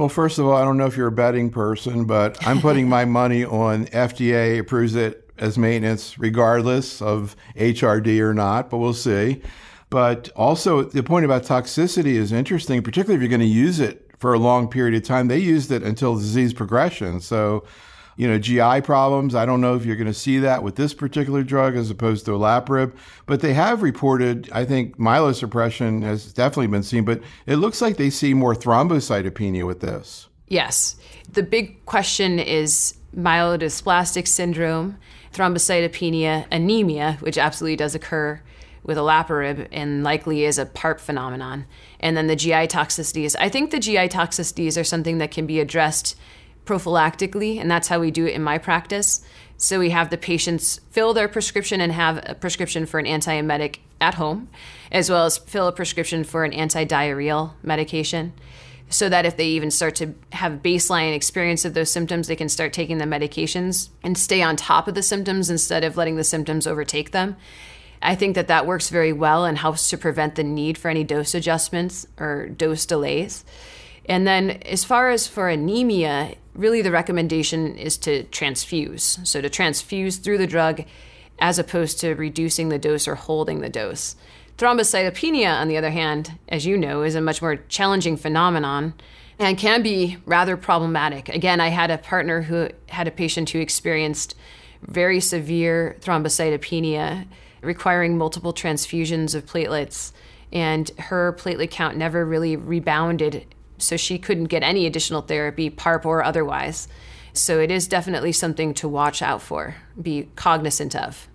Well, first of all, I don't know if you're a betting person, but I'm putting my money on FDA approves it as maintenance regardless of HRD or not, but we'll see. But also the point about toxicity is interesting, particularly if you're going to use it for a long period of time. They used it until disease progression. So, GI problems, I don't know if you're going to see that with this particular drug as opposed to olaparib, but they have reported, I think myelosuppression has definitely been seen, but it looks like they see more thrombocytopenia with this. Yes. The big question is myelodysplastic syndrome, thrombocytopenia, anemia, which absolutely does occur with olaparib and likely is a PARP phenomenon, and then the GI toxicities. I think the GI toxicities are something that can be addressed prophylactically, and that's how we do it in my practice. So we have the patients fill their prescription and have a prescription for an antiemetic at home, as well as fill a prescription for an antidiarrheal medication, so that if they even start to have baseline experience of those symptoms, they can start taking the medications and stay on top of the symptoms instead of letting the symptoms overtake them. I think that works very well and helps to prevent the need for any dose adjustments or dose delays. And then as far as for anemia, really the recommendation is to transfuse. So to transfuse through the drug as opposed to reducing the dose or holding the dose. Thrombocytopenia, on the other hand, as you know, is a much more challenging phenomenon and can be rather problematic. Again, I had a partner who had a patient who experienced very severe thrombocytopenia requiring multiple transfusions of platelets, and her platelet count never really rebounded, so she couldn't get any additional therapy, PARP or otherwise. So it is definitely something to watch out for, be cognizant of.